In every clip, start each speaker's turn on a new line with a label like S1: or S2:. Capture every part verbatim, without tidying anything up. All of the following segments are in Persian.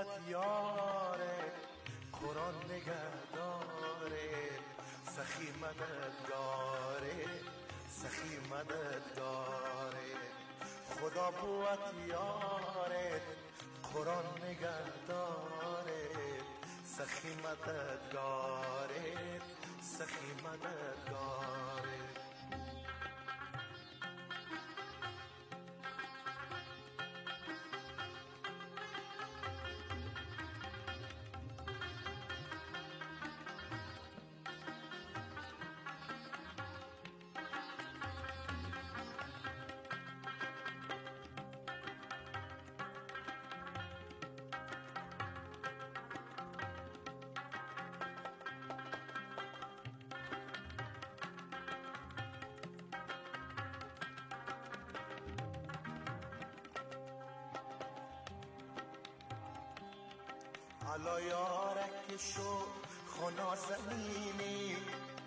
S1: قوت یاره، قرآن نگهداره، سخی مددگاره، سخی مددگاره. خدا قوت یاره، قرآن نگهداره، سخی مددگاره، سخی مددگاره. حالا یارک شو خنا زمینی،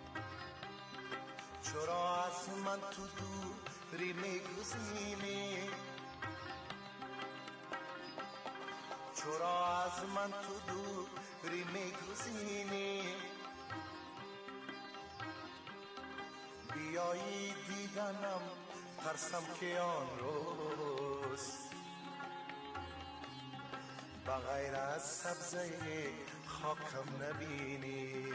S1: چرا از من تو دوری میگزینی، چرا از من تو دوری میگزینی. بیایی دیدنم ترسم که آن روز بغیر از سبزه خاکم نبینی.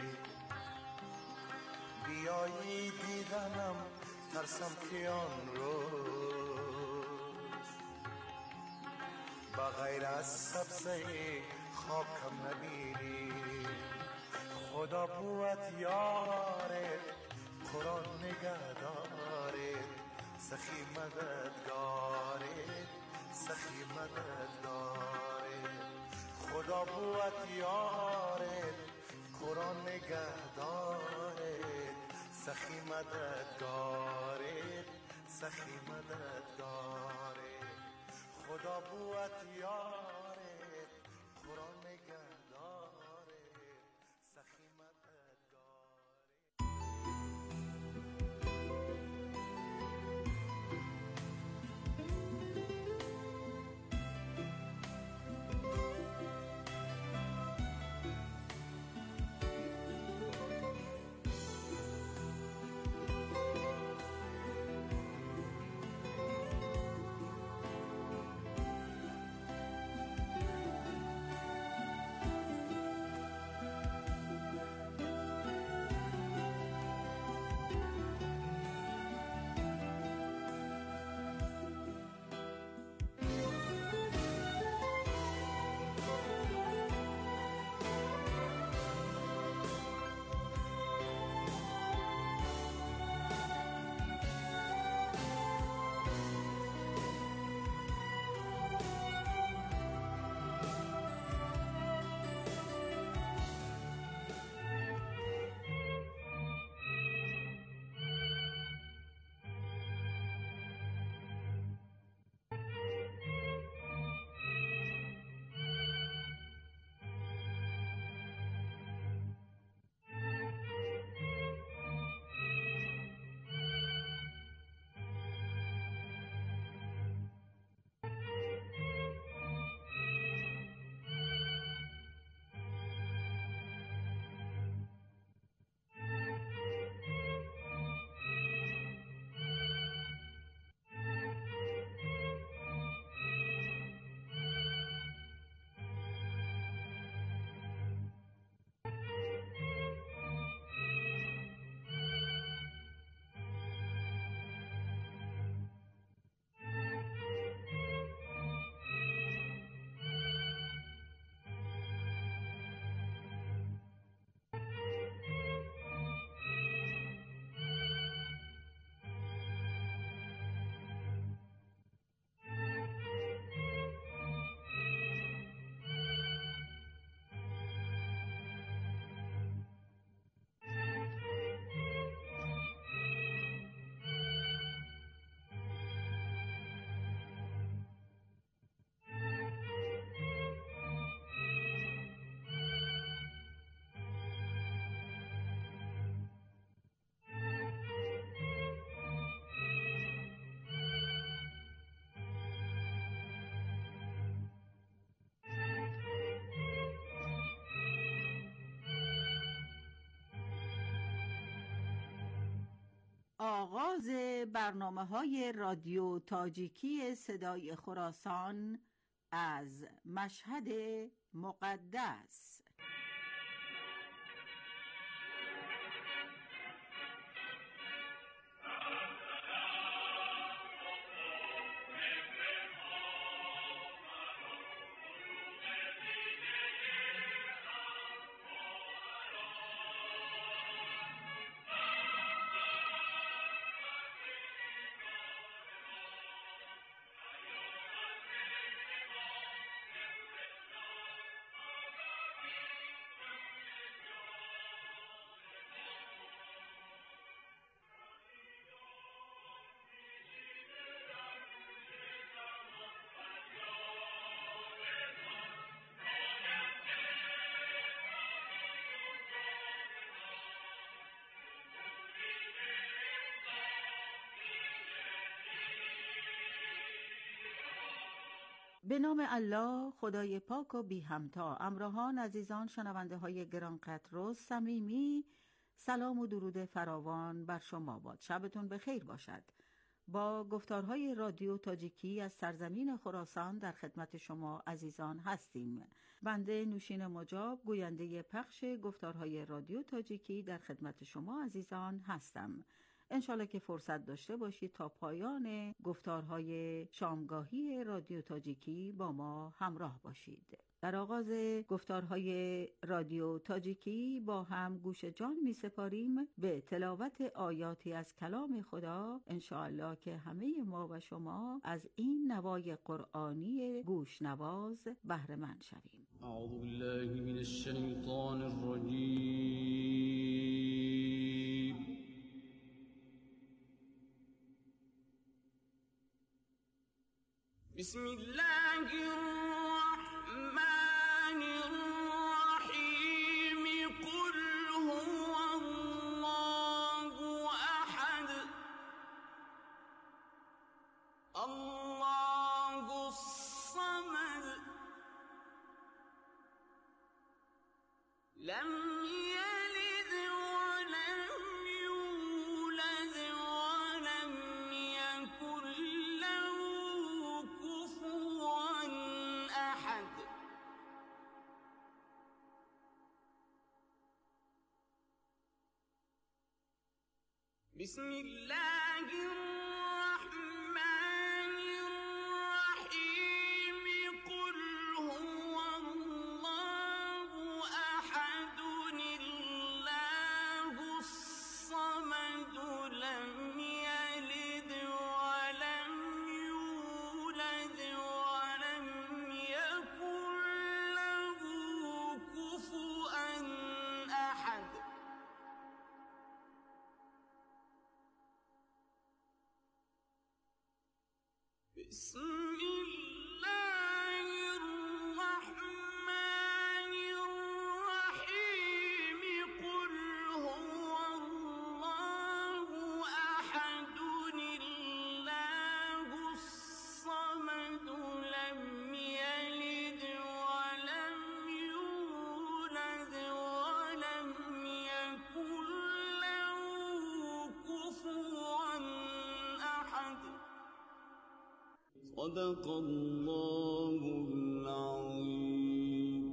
S1: بیایی دیدنم ترسم که آن روز بغیر از سبزه خاکم نبینی. خدا قوت یاره، قرآن نگهداره، سخی مددگاره، سخی مددگاره. خدا قوت یاره، قرآن نگهداره، سخی مددگاره، سخی مددگاره. خدا قوت یاره، قرآن نگهداره، سخی مددگاره.
S2: آغاز برنامه‌های رادیو تاجیکی صدای خراسان از مشهد مقدس. به نام الله خدای پاک و بی همتا. امراهان عزیزان شنونده های گران قدر و صمیمی، سلام و درود فراوان بر شما باد. شبتون بخیر باشد. با گفتارهای رادیو تاجیکی از سرزمین خراسان در خدمت شما عزیزان هستیم. بنده نوشین مجاب گوینده پخش گفتارهای رادیو تاجیکی در خدمت شما عزیزان هستم. انشالله که فرصت داشته باشید تا پایان گفتارهای شامگاهی رادیو تاجیکی با ما همراه باشید. در آغاز گفتارهای رادیو تاجیکی با هم گوش جان می سپاریم به تلاوت آیاتی از کلام خدا. انشالله که همه ما و شما از این نوای قرآنی گوش نواز بهره مند شویم.
S3: اعوذ بالله من الشیطان الرجیم. بسم الله الرحمن الرحیم. قل هو الله احد الله الصمد لم یلد ولم یولد ولم یکن له كفوا احد. بسم الله الرحمن الرحیم. قل هو الله احد الله الصمد لم یلد ولم یولد ولم یکن له كفوا احد. بسم الله الرحمن الرحیم. قل هو الله احد الله الصمد لم یلد ولم یولد ولم یکن له كفوا احد. صدق الله العظیم.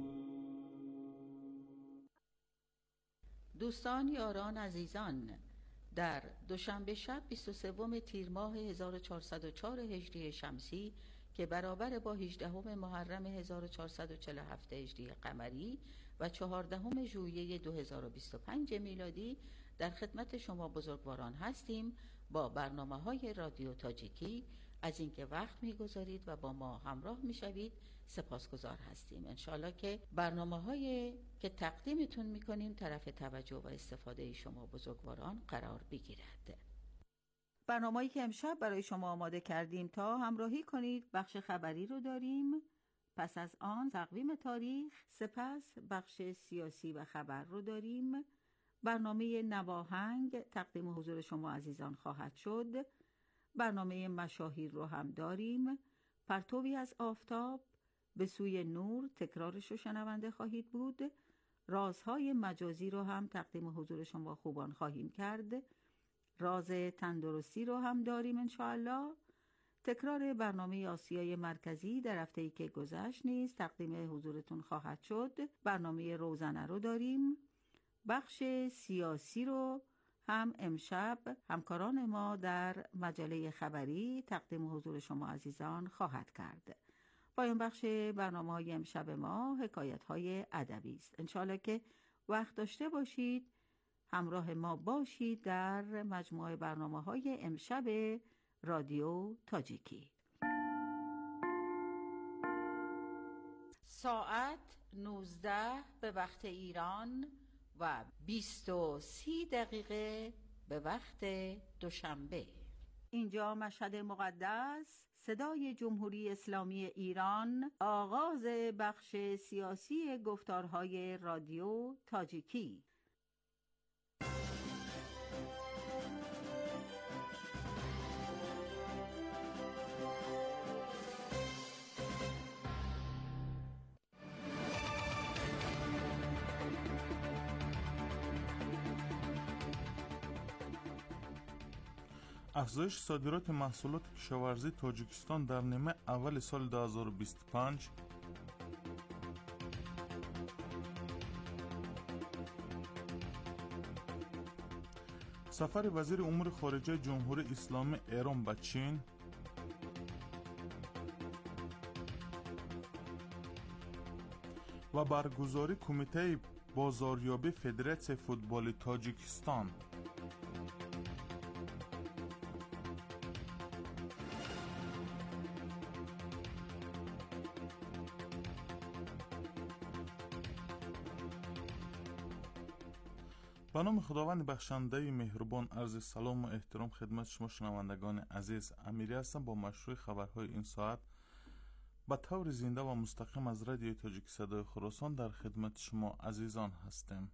S2: دوستان، یاران، عزیزان، در دوشنبه شب بیست و سوم تیر ماه هزار و چهارصد و چهار هجری شمسی که برابر با هجدهم محرم هزار و چهارصد و چهل و هفت هجری قمری و چهاردهم ژوئیه دو هزار و بیست و پنج میلادی در خدمت شما بزرگواران هستیم با برنامه‌های رادیو تاجیکی. از اینکه وقت می‌گذارید و با ما همراه می‌شوید سپاسگزار هستیم. انشالله که برنامه‌هایی که تقدیمتون می‌کنیم طرف توجه و استفاده شما بزرگواران قرار بگیرد. برنامه‌ای که امشب برای شما آماده کردیم تا همراهی کنید بخش خبری رو داریم، پس از آن تقویم تاریخ، سپس بخش سیاسی و خبر رو داریم. برنامه نواهنگ تقدیم حضور شما عزیزان خواهد شد. برنامه مشاهیر رو هم داریم. پرتوی از آفتاب به سوی نور تکرارش رو شنونده خواهید بود. رازهای مجازی رو هم تقدیم حضور شما خوبان خواهیم کرد. راز تندرستی رو هم داریم انشاءالله. تکرار برنامه آسیای مرکزی در هفته‌ای که گذشت نیز تقدیم حضورتون خواهد شد. برنامه روزانه رو داریم. بخش سیاسی رو هم امشب همکاران ما در مجله خبری تقدیم حضور شما عزیزان خواهد کرد. پایان بخش برنامه‌های امشب ما حکایت‌های ادبی است. انشاءالله که وقت داشته باشید همراه ما باشید در مجموعه برنامه‌های امشب رادیو تاجیکی. ساعت نوزده به وقت ایران و بیست و سی دقیقه به وقت دوشنبه. اینجا مشهد مقدس، صدای جمهوری اسلامی ایران، آغاز بخش سیاسی گفتارهای رادیو تاجیکی.
S4: افزایش صادرات محصولات کشاورزی تاجیکستان در نیمه اول سال دو هزار و بیست و پنج. سفر وزیر امور خارجه جمهوری اسلامی ایران به چین. و برگزاری کمیته بازاریابی فدراسیون فوتبال تاجیکستان. به نام خداوند بخشنده مهربان، عرض سلام و احترام خدمت شما شنوندگان عزیز. امیری هستم با مشروع خبرهای این ساعت به طور زنده و مستقیم از رادیو تاجیک صدای خراسان در خدمت شما عزیزان هستیم.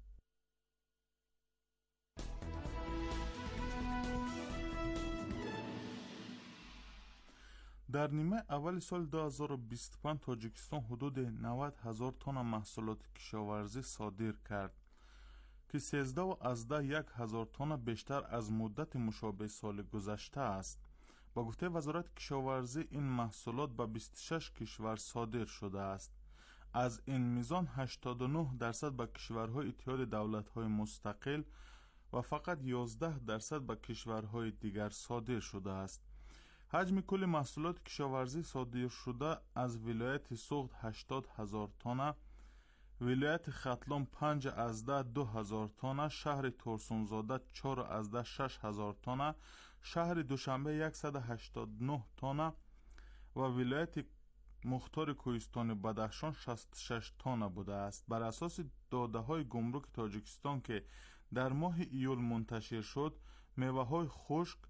S4: در نیمه اول سال دو هزار و بیست و پنج تاجیکستان حدود نود هزار تن محصولات کشاورزی صادر کرد که سیزده و از ده یک هزار تن بیشتر از مدت مشابه سال گذشته است. با گفته وزارت کشاورزی این محصولات به بیست و شش کشور صادر شده است. از این میزان هشتاد و نه درصد به کشورهای اتحاد دولت‌های مستقل و فقط یازده درصد به کشورهای دیگر صادر شده است. حجم کل محصولات کشاورزی صادر شده از ولایت سوخت هشتاد هزار تن، ولایت ختلان پنج از ده دو هزار تن، شهر ترسونزاده چهار از ده شش هزار تن، شهر دوشنبه صد و هشتاد و نه تن و ولایت مختار کوهستان بدخشان شصت و شش تن بوده است. بر اساس داده های گمرک تاجیکستان که در ماه ایول منتشر شد، میوه های خشک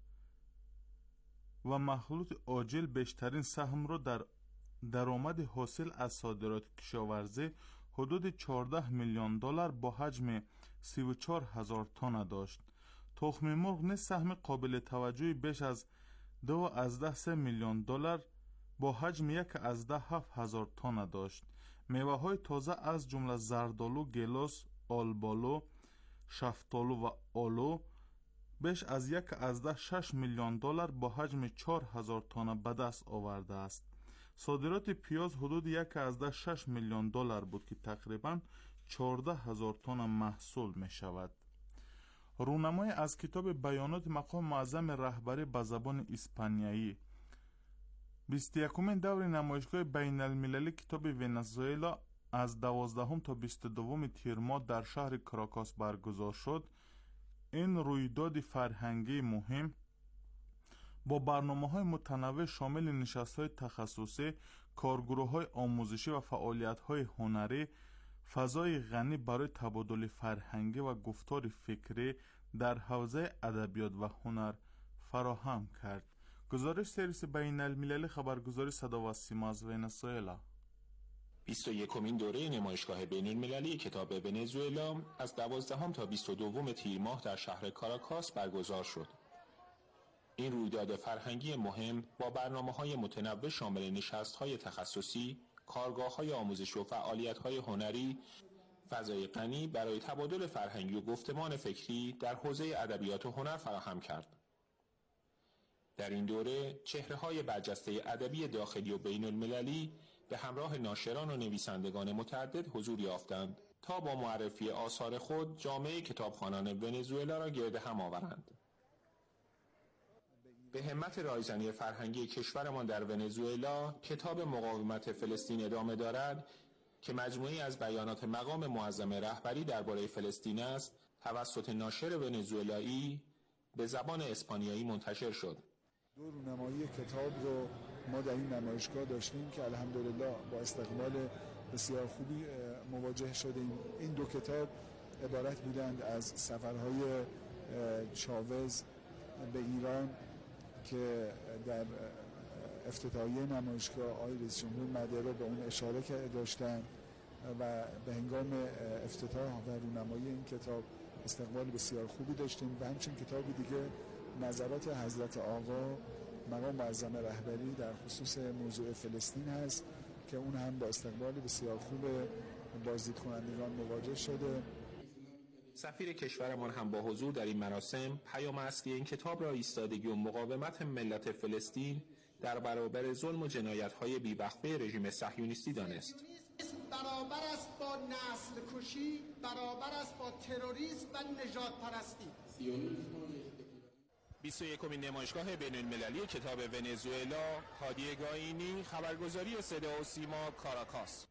S4: و مخلوط عاجل بیشترین سهم را در درآمد حاصل از صادرات کشاورزی حدود چهارده میلیون دلار با حجم سی و چهار هزار تن داشت. تخم مرغ نیز سهم قابل توجهی بیش از دو از ده سه میلیون دلار با حجم یک از ده هفت هزار تن داشت. میوه های تازه از جمله زردالو، گیلاس، آلبالو، شفتالو و آلو بیش از یک از ده شش میلیون دلار با حجم چهار هزار تن به دست آورده است. صادرات پیاز حدود یک از ده شش میلیون دلار بود که تقریباً چهارده هزار تن محصول می شود. رونمای از کتاب بیانات مقام معظم رهبری به زبان اسپانیایی، بیست و یکمین دور نمایشگاه بین المللی کتاب ونزوئلا از دوازدهم تا بیست و دوم تیر ماه در شهر کراکاس برگزار شد. این رویداد فرهنگی مهم با برنامه‌های متنوع شامل نشست‌های تخصصی، کارگروه‌های آموزشی و فعالیت‌های هنری، فضای غنی برای تبادل فرهنگی و گفتار فکری در حوزه ادبیات و هنر فراهم کرد. گزارش سرویس بین المللی خبرگزاری صدا و سیما از ونزوئلا.
S5: بیست و یکمین دوره نمایشگاه بین المللی کتاب ونزوئلا از دوازدهم تا بیست و دوم تیر ماه در شهر کاراکاس برگزار شد. این رویداد فرهنگی مهم با برنامه‌های متنوع شامل نشست‌های تخصصی، کارگاه‌های آموزشی و فعالیت‌های هنری فضای غنی برای تبادل فرهنگی و گفتمان فکری در حوزه ادبیات و هنر فراهم کرد. در این دوره چهره‌های برجسته ادبی داخلی و بین المللی به همراه ناشران و نویسندگان متعدد حضور یافتند تا با معرفی آثار خود جامعه کتابخوانان ونزوئلا را گرد هم آورند. به همت رایزنی فرهنگی کشورمان در ونزوئلا، کتاب مقاومت فلسطین ادامه دارد که مجموعی از بیانات مقام معظم رهبری درباره فلسطین است، توسط ناشر ونزوئلایی به زبان اسپانیایی منتشر شد.
S6: دو رونمایی کتاب رو ما در این نمایشگاه داشتیم که الحمدلله با استقبال بسیار خوبی مواجه شدیم. این دو کتاب عبارت بودند از سفرهای چاوز به ایران که در افتتاحیه نمایشگاه آقای رئیس جمهور مدرو به اون اشاره داشتند و به هنگام افتتاح و رونمایی این کتاب استقبال بسیار خوبی داشتیم. و همچنین کتاب دیگه نظرات حضرت آقا مقام معظم رهبری در خصوص موضوع فلسطین هست که اون هم با استقبال بسیار خوب بازدید کنندگان مواجه شده.
S5: سفیر کشورمان هم با حضور در این مراسم پیام اصلی این کتاب را ایستادگی و مقاومت ملت فلسطین در برابر ظلم و جنایت‌های بی‌وقفه رژیم صهیونیستی دانست.
S7: برابر است با نسل کشی، برابر است با تروریسم و نژاد پرستی.
S5: بیست و یکمین نمایشگاه بین المللی کتاب ونزوئلا، هادی گاینی، خبرگزاری صدا و سیما، کاراکاس.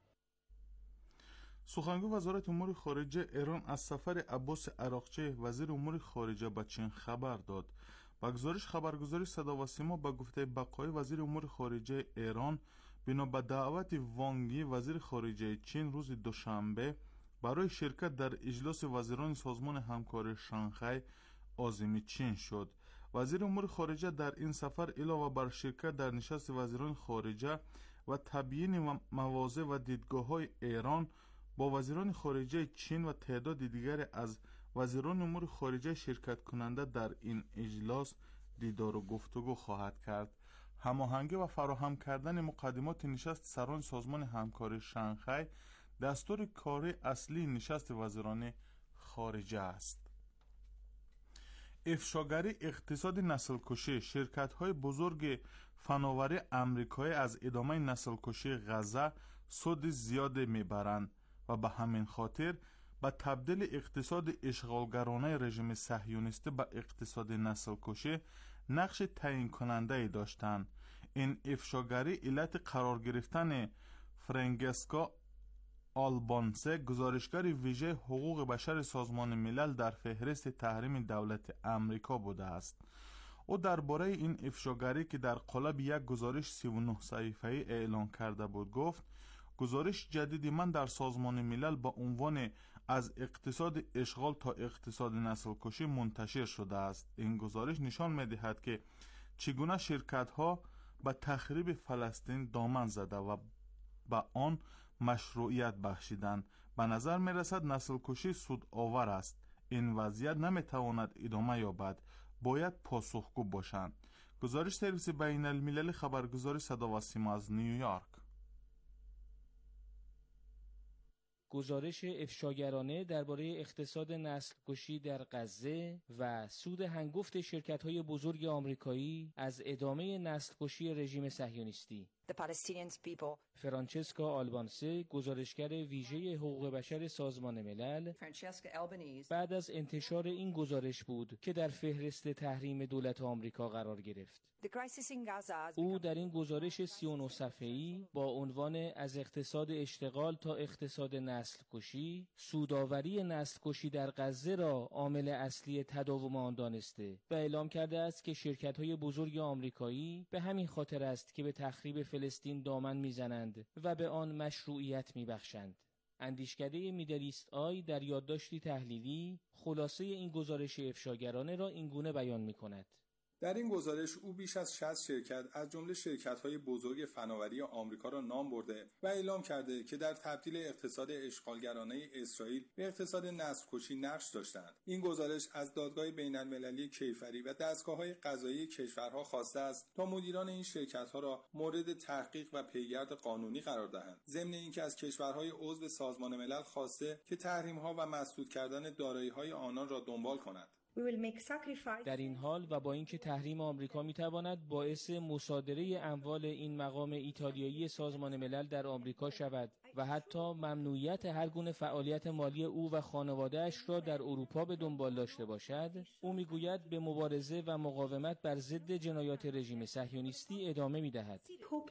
S4: سخنگوی وزارت امور خارجه ایران از سفر عباس عراقچی وزیر امور خارجه به چین خبر داد. با گزارش خبرگزاری صدا و سیما به گفته بقای وزیر امور خارجه ایران بنا به دعوت وانگ یی وزیر خارجه چین روز دوشنبه برای شرکت در اجلاس وزیران سازمان همکاری شانگهای عازم چین شد. وزیر امور خارجه در این سفر علاوه بر شرکت در نشست وزیران خارجه و تبیین مواضع و دیدگاه‌های ایران با وزیران خارجه چین و تعداد دیگر از وزیران امور خارجه شرکت کننده در این اجلاس دیدار و گفتگو خواهد کرد. هماهنگی و فراهم کردن مقدمات نشست سران سازمان همکاری شانگهای دستور کاری اصلی نشست وزیران خارجه است. افشاگری اقتصاد نسل کشی، شرکت های بزرگ فناوری امریکایی از ادامه نسل کشی غزه سود زیاد میبرند و به همین خاطر به تبدیل اقتصاد اشغالگرانه رژیم صهیونیستی به اقتصاد نسل کشی نقش تعیین کننده ای داشتند. این افشاگری علت قرار گرفتن فرانچسکو آلبانسه، گزارشگر ویژه حقوق بشر سازمان ملل، در فهرست تحریم دولت امریکا بوده است. او درباره این افشاگری که در قالب یک گزارش سی و نه صفحه‌ای اعلان کرده بود گفت: گزارش جدید من در سازمان ملل با عنوان از اقتصاد اشغال تا اقتصاد نسل کشی منتشر شده است. این گزارش نشان می‌دهد که چگونه شرکت‌ها به تخریب فلسطین دامن زده و به آن مشروعیت بخشیدند. به نظر می رسد نسل کشی سود آور است. این وضعیت نمی تواند ادامه یابد، باید پاسخگو باشند. گزارش سرویس بین المللی خبرگزاری صدا و سیما از نیویورک.
S8: گزارش افشاگرانه درباره اقتصاد نسل کشی در غزه و سود هنگفت شرکت‌های بزرگ آمریکایی از ادامه نسل کشی رژیم صهیونیستی. فرانچسکا آلبانسه، گزارشگر ویژه حقوق بشر سازمان ملل، بعد از انتشار این گزارش بود که در فهرست تحریم دولت آمریکا قرار گرفت. او در این گزارش سی و نه صفحه‌ای با عنوان از اقتصاد اشتغال تا اقتصاد نسل کشی، سودآوری نسل کشی در غزه را عامل اصلی تداوم آن دانسته و اعلام کرده است که شرکت‌های بزرگ آمریکایی به همین خاطر است که به تخریب فلسطین دامن میزنند و به آن مشروعیت میبخشند. اندیشکده میدلیست آی در یادداشتی تحلیلی خلاصه این گزارش افشاگرانه را اینگونه بیان میکند:
S9: در این گزارش او بیش از شصت شرکت از جمله شرکت‌های بزرگ فناوری آمریکا را نام برده و اعلام کرده که در تبدیل اقتصاد اشغالگرانه اسرائیل به اقتصاد نسل‌کشی نقش داشتند. این گزارش از دادگاه بین‌المللی کیفری و دستگاه‌های قضایی کشورها خواسته است تا مدیران این شرکت‌ها را مورد تحقیق و پیگرد قانونی قرار دهند. ضمن اینکه از کشورهای عضو سازمان ملل خواسته که تحریم‌ها و مسدود کردن دارایی‌های آنان را دنبال کنند.
S8: در این حال و با اینکه تحریم آمریکا میتواند باعث مصادره اموال این مقام ایتالیایی سازمان ملل در آمریکا شود و حتی ممنوعیت هر گونه فعالیت مالی او و خانواده‌اش را در اروپا به دنبال داشته باشد، او میگوید به مبارزه و مقاومت بر ضد جنایات رژیم صهیونیستی ادامه میدهد.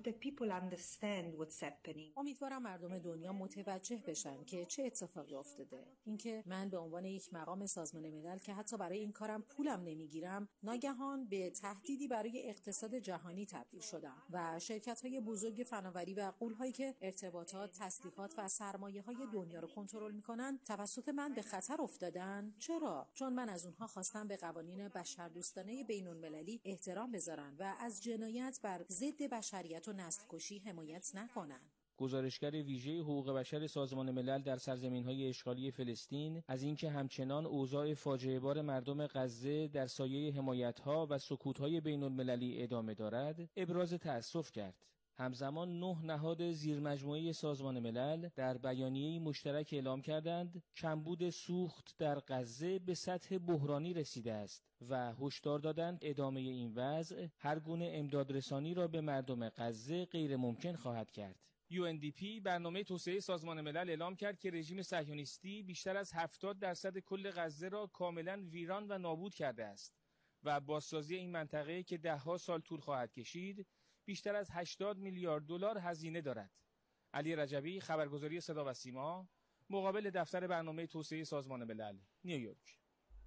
S10: امیدوارم مردم دنیا متوجه بشن که چه اتفاقی افتاده. اینکه من به عنوان یک مقام سازمان ملل که حتی برای این کارم پولم نمیگیرم، ناگهان به تهدیدی برای اقتصاد جهانی تبدیل شدم و شرکت‌های بزرگ فناوری و غول‌هایی که ارتباطات، تسلیحات و سرمایه‌های دنیا رو کنترل می‌کنن توسط من به خطر افتادن. چرا؟ چون من از اونها خواستم به قوانین بشردوستانه بین‌المللی احترام بذارن و از جنایت بر ضد بشریت و نسل‌کشی حمایت نکنن.
S8: گزارشگر ویژه حقوق بشر سازمان ملل در سرزمین‌های اشغالی فلسطین از اینکه همچنان اوضاع فاجعه‌بار مردم غزه در سایه حمایت‌ها و سکوت‌های بین‌المللی ادامه دارد، ابراز تأسف کرد. همزمان نه نهاد زیرمجموعه سازمان ملل در بیانیه‌ای مشترک اعلام کردند کمبود سوخت در غزه به سطح بحرانی رسیده است و هشدار دادند ادامه این وضع هر گونه امدادرسانی را به مردم غزه غیر ممکن خواهد کرد. یو ان دی پی برنامه توسعه سازمان ملل اعلام کرد که رژیم صهیونیستی بیشتر از هفتاد درصد کل غزه را کاملا ویران و نابود کرده است و بازسازی این منطقه که ده‌ها سال طول خواهد کشید بیشتر از هشتاد میلیارد دلار هزینه دارد. علی رجبی، خبرگزاری صدا و سیما، مقابل دفتر برنامه توسعه سازمان ملل، نیویورک.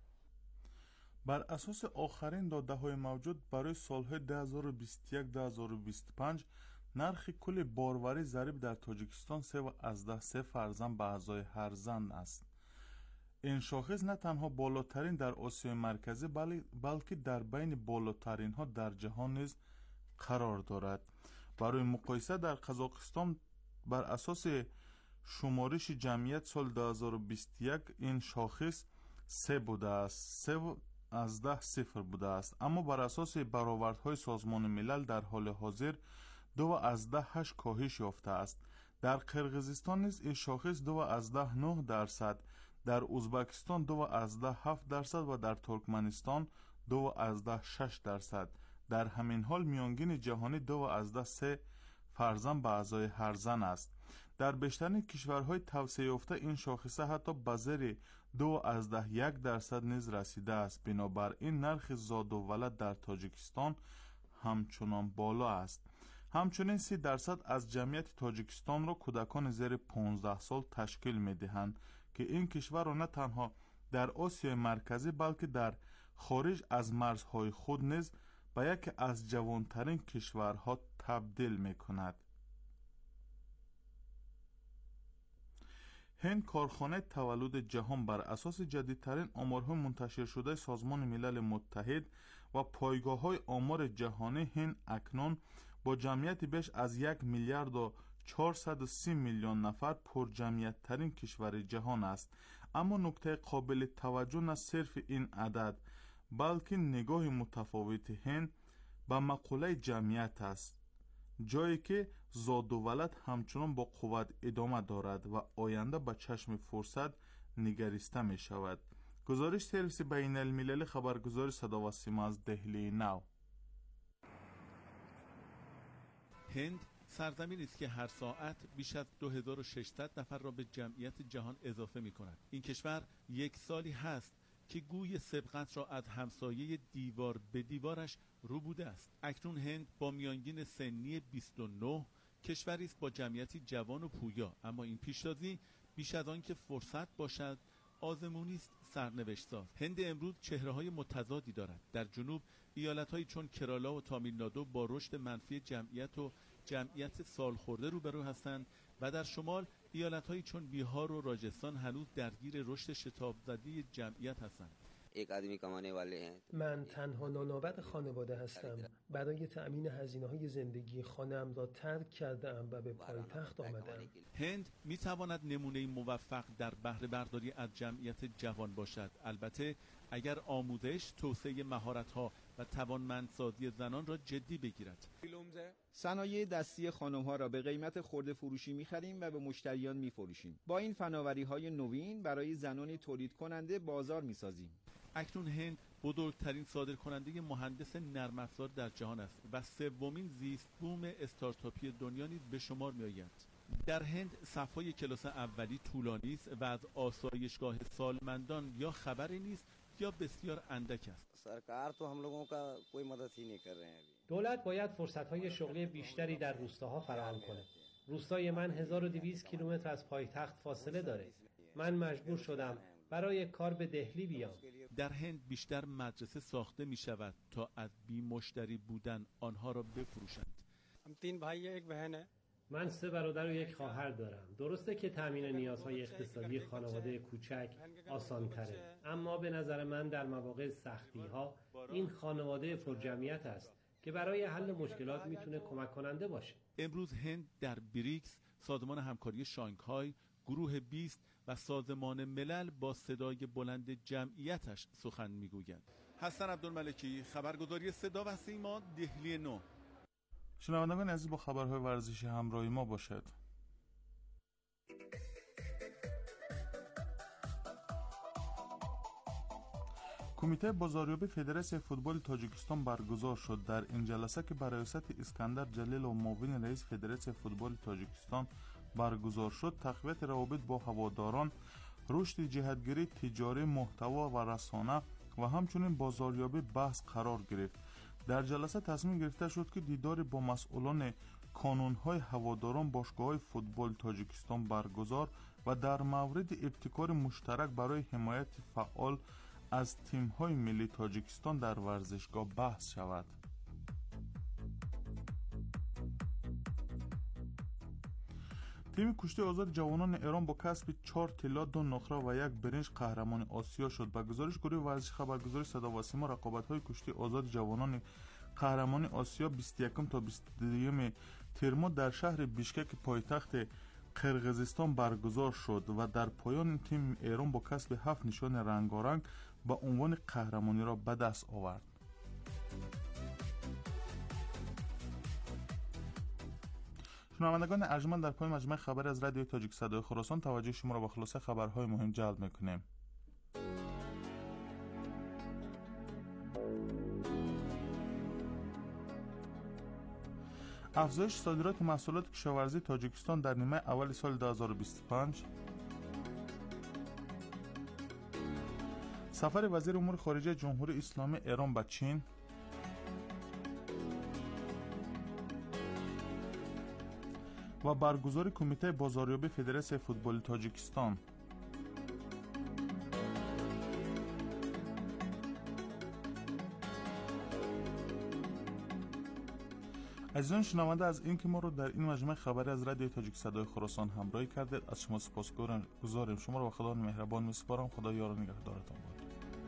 S4: بر اساس آخرین داده‌های موجود برای سال‌های دو هزار و بیست و یک تا دو هزار و بیست و پنج نرخ کل باروری ضریب در تاجیکستان سه و از سه فرزند به اعضای هر زن است. این شاخص نه تنها بالاترین در آسیای مرکزی بلکه در بین بالاترین ها در جهان نیز قرار دارد. برای مقایسه در قزاقستان بر اساس شمارش جمعیت سال دو هزار و بیست و یک این شاخص سه بوده است، سه از ده صفر بوده است، اما بر اساس برآوردهای سازمان ملل در حال حاضر دو از ده هشت کاهش یافته است. در قرقیزستان نیز این شاخص دو از ده نه درصد، در ازبکستان دو از ده هفت درصد و در ترکمنستان دو از ده شش درصد. در همین حال میانگین جهانی دو از ده سه فرزند به اعضای هر زن است. در بیشترین کشورهای توسعه یافته این شاخصه حتی به زیر دو از ده یک درصد نیز رسیده است. بنابراین نرخ زاد و ولد در تاجیکستان همچنان بالا است. همچنین سی درصد از جمعیت تاجیکستان را کودکان زیر پانزده سال تشکیل می دهند که این کشور را نه تنها در آسیای مرکزی بلکه در خارج از مرزهای خود نیز به یکی از جوانترین کشورها تبدیل می کند. هند کارخانه تولد جهان بر اساس جدیدترین آمارهای منتشر شده سازمان ملل متحد و پایگاه‌های آمار جهانی هند اکنون با جمعیت بیش از یک میلیارد و چهارصد و سی میلیون نفر پر جمعیت ترین کشور جهان است. اما نکته قابل توجه نه صرف این عدد بلکه نگاه متفاوت هند به مقوله جمعیت است، جایی که زاد و ولد همچنان با قوت ادامه دارد و آینده به چشم فرصت نگریسته می شود. گزارش سرویس بین المللی خبرگزاری صدا و سیما از دهلی نو.
S11: هند سرزمینی است که هر ساعت بیش از دو هزار و ششصد نفر را به جمعیت جهان اضافه می کند. این کشور یک سالی هست که گوی سبقت را از همسایه دیوار به دیوارش رو بوده است. اکنون هند با میانگین سنی بیست و نه کشوری است با جمعیتی جوان و پویا، اما این پیشتازی بیش از آن که فرصت باشد آزمونی است سرنوشت‌ساز. هند امروز چهره‌های متضادی دارد. در جنوب ایالت‌هایی چون کرالا و تامیلنادو با رشد منفی جمعیت و جمعیت سالخورده روبرو هستند و در شمال ایالت‌هایی چون بیهار و راجستان هنوز درگیر رشد شتاب‌زده جمعیت هستند.
S12: من تنها نانآور خانواده هستم. برای تأمین هزینه‌های زندگی خانه‌ام را ترک کرده‌ام و به پایتخت آمدم.
S11: هند می‌تواند نمونه موفق در بهره برداری از جمعیت جوان باشد، البته اگر آموزش، توسعه مهارت‌ها و توانمندسازی زنان را جدی بگیرد.
S13: صنایع دستی خانم‌ها را به قیمت خرده فروشی می‌خریم و به مشتریان می‌فروشیم. با این فناوری‌های نوین برای زنان تولید کننده بازار می‌سازیم.
S11: اکنون هند بزرگترین صادرکننده مهندس نرم افزار در جهان است و سومین زیست بوم استارتاپی دنیا نیز به شمار می‌آید. در هند صف‌های کلاس اولی طولانی است و از آسایشگاه سالمندان یا خبری نیست یا بسیار اندک است.
S12: دولت باید فرصت‌های شغلی بیشتری در روستاها فراهم کنه. روستای من هزار و دویست کیلومتر از پایتخت فاصله داره. من مجبور شدم برای کار به دهلی بیام.
S11: در هند بیشتر مدرسه ساخته می شود تا از بی مشتری بودن آنها را بفروشند.
S12: من سه برادر و یک خواهر دارم. درسته که تامین نیازهای اقتصادی خانواده کوچک آسان تره، اما به نظر من در مواقع سختی ها این خانواده پرجمعیت است که برای حل مشکلات میتونه کمک کننده باشه.
S11: امروز هند در بریکس، سازمان همکاری شانگهای، گروه بیست و سازمان ملل با صدای بلند جمعیتش سخن میگوید. حسن عبدالملکی، خبرگزاری صدا و سیما، دهلی نو.
S4: شنوندگان عزیز، با خبرهای ورزشی همراه ما باشد. کمیته بازاریابی فدراسیون فوتبال تاجیکستان برگزار شد. در این جلسه که بر ریاست اسکندر جلیل و معاون رئیس فدراسیون فوتبال تاجیکستان برگزار شد، تقویت روابط با هواداران، رشد جهتگیری تجاری، محتوا و رسانه و همچنین بازاریابی بحث قرار گرفت. در جلسه تصمیم گرفته شد که دیدار با مسئولان کانون‌های هواداران باشگاه‌های فوتبال تاجیکستان برگزار و در مورد ابتکار مشترک برای حمایت فعال از تیم‌های ملی تاجیکستان در ورزشگاه بحث شود. تیم کشتی آزاد جوانان ایران با کسب چهار طلا، دو نقره و یک برنج قهرمان آسیا شد. با گزارش گروه ورزشی خبرگزاری صدا و سیما، رقابت‌های کشتی آزاد جوانان قهرمان آسیا بیست و یکم تا بیست و دوم تیر ماه در شهر بیشکک پایتخت قرقیزستان برگزار شد و در پایان تیم ایران با کسب هفت نشان رنگارنگ با عنوان قهرمانی را به دست آورد. شنوندگان ارجمند، در پای مجموعه خبر از رادیو تاجیک صدای خراسان توجه شما را به خلاصه خبرهای مهم جلب میکنیم. افزایش صادرات محصولات کشاورزی تاجیکستان در نیمه اول سال دو هزار و بیست و پنج. سفر وزیر امور خارجه جمهوری اسلامی ایران به چین. و برگزاری کمیته بازاریابی فدراسیون فوتبال تاجیکستان. عزیزان شنونده، از اینکه ما رو در این مجموعه خبری از رادیو تاجیک صدای خراسان همراهی کردید از شما سپاسگزاریم. شما رو به خدا مهربان میسپارم. خدا یار و نگهدارتان باد.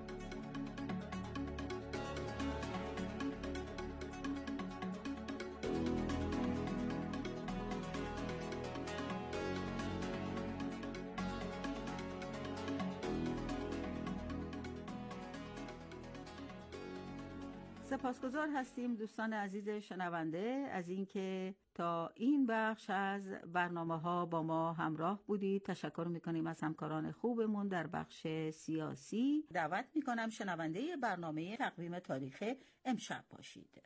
S2: سپاسگزار هستیم دوستان عزیز شنونده از اینکه تا این بخش از برنامه ها با ما همراه بودید. تشکر میکنیم از همکاران خوبمون در بخش سیاسی. دعوت میکنم شنونده برنامه تقویم تاریخ امشب باشید.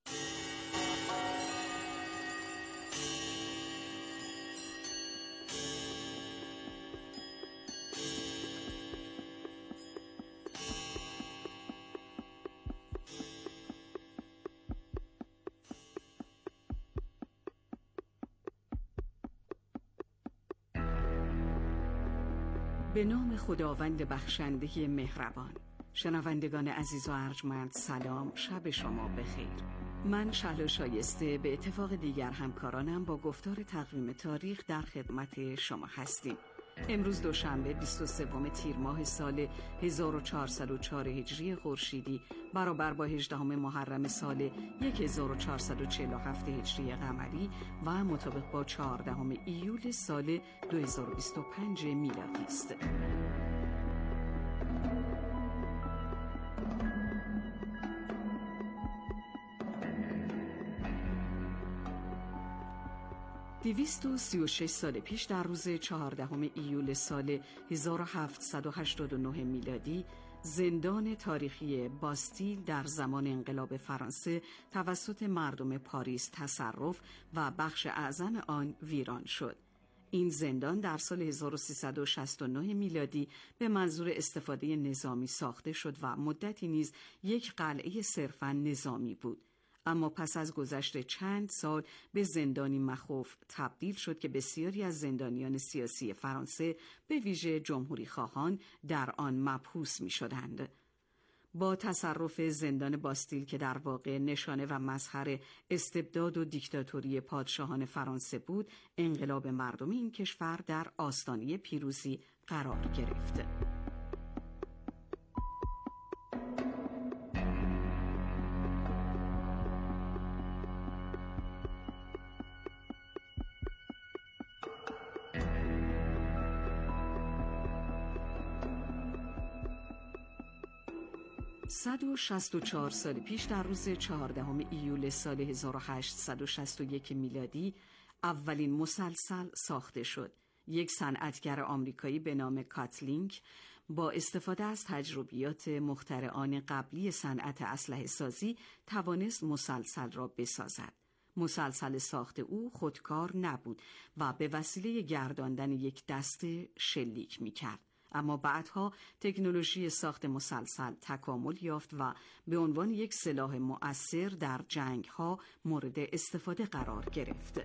S14: به نام خداوند بخشنده مهربان. شنوندگان عزیز و ارجمند، سلام، شب شما بخیر. من شهلا شایسته به اتفاق دیگر همکارانم با گفتار تقویم تاریخ در خدمت شما هستیم. امروز دوشنبه بیست و سوم تیر ماه سال هزار و چهارصد و چهار هجری خورشیدی برابر با هجدهم محرم سال هزار و چهارصد و چهل و هفت هجری قمری و مطابق با چهاردهم ایول سال دو هزار و بیست و پنج میلادی است. دویست و سی و شش سال پیش در روز چهاردهم ایول سال هزار و هفتصد و هشتاد و نه میلادی زندان تاریخی باستیل در زمان انقلاب فرانسه توسط مردم پاریس تصرف و بخش اعظم آن ویران شد. این زندان در سال هزار و سیصد و شصت و نه میلادی به منظور استفاده نظامی ساخته شد و مدتی نیز یک قلعه صرفاً نظامی بود. اما پس از گذشت چند سال به زندانی مخوف تبدیل شد که بسیاری از زندانیان سیاسی فرانسه به ویژه جمهوری خواهان در آن مبحوث می شدند. با تصرف زندان باستیل که در واقع نشانه و مظهر استبداد و دیکتاتوری پادشاهان فرانسه بود، انقلاب مردم این کشور در آستانه پیروزی قرار گرفت. صد و شصت و چهار سال پیش در روز چهاردهم ایول سال هزار و هشتصد و شصت و یک میلادی اولین مسلسل ساخته شد. یک صنعتگر آمریکایی به نام کاتلینک با استفاده از تجربیات مخترعان قبلی صنعت اسلحه سازی توانست مسلسل را بسازد. مسلسل ساخت او خودکار نبود و به وسیله گرداندن یک دسته شلیک می‌کرد. اما بعدها تکنولوژی ساخت مسلسل تکامل یافت و به عنوان یک سلاح مؤثر در جنگ‌ها مورد استفاده قرار گرفت.